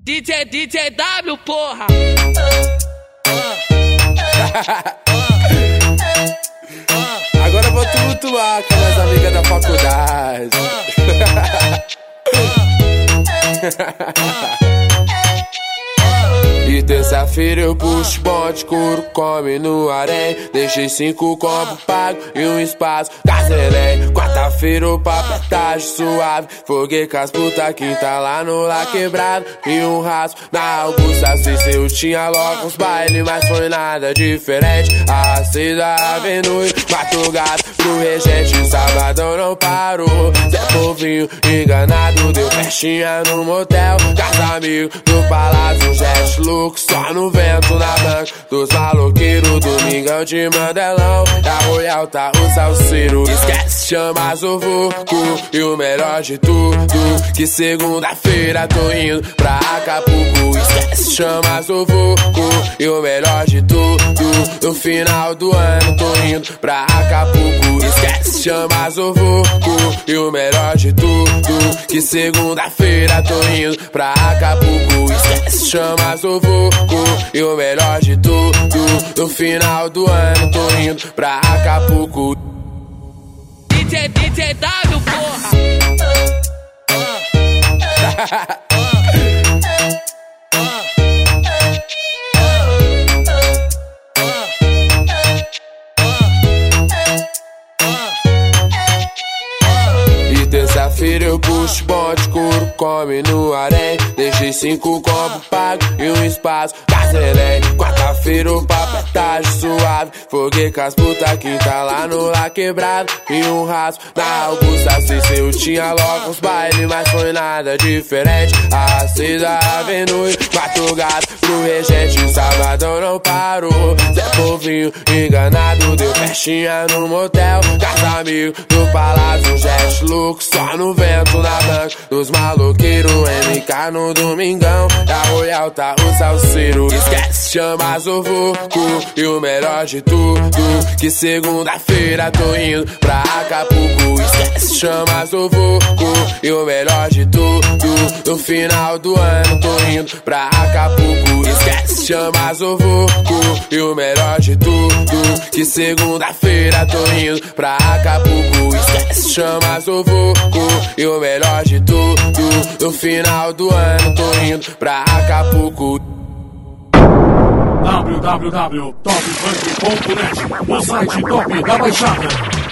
DJ porra! Agora eu vou tumultuar com as amigas da faculdade. E terça-feira eu puxo bonde, couro, come no harém. Deixei 5 combos pago e um espaço gazelém. Quarta-feira o papo é tarde suave. Foguei com as puta quinta lá no Lá Quebrado. E um raspo na Augusta Suíça. Eu tinha logo uns bailes, mas foi nada diferente. Às 6 da avenue, mato gato pro regente. Sabadão não parou, Zé Povinho enganado. Deu festinha no motel, casa amigo no Palácio Jet Louco. Só no vento na banca dos maloqueiros. Domingão de Mandelão, da Royal tá o salseiro. Esquece, chama Zovoco. E o melhor de tudo, que segunda-feira tô indo pra Acapulco. Esquece, chama Zovoco. E o melhor de tudo, no final do ano tô indo pra Acapulco. Esquece, chama Zovoco. E o melhor de tudo, que segunda-feira tô indo pra Acapulco. Esquece, chama Zovoco. E o melhor de tudo, no final do ano tô indo pra Acapulco. DJ porra! Terça-feira eu puxo bonde, couro, come no harém. Deixei 5 combos pago e um espaço gazelém. Quarta-feira o papo é tarde suave. Foguei com as puta quinta lá no Lá Quebrado. E um raspo na Augusta Suíça. Eu tinha logo uns bailes, mas foi nada diferente. Às 6 da avenue, mato gato pro regente. Sabadão não parou, Zé Povinho enganado. Deu festinha no motel, casa amigo no Palácio Jet Louco. Só no vento na banca dos maloqueiros. MK no Domingão, da Royal tá o salseiro. Esquece, chama Zovoco. E o melhor de tudo, que segunda-feira tô indo pra Acapulco. Esquece, chama Zovoco. E o melhor de tudo, no final do ano tô indo pra Acapulco. Esquece, chama Zovoco. E o melhor de tudo, que segunda-feira tô indo pra Acapulco. Esquece, chama Zovoco. E o melhor de tudo, no final do ano tô indo pra Acapulco. www.topfunk.net, o site top da Baixada.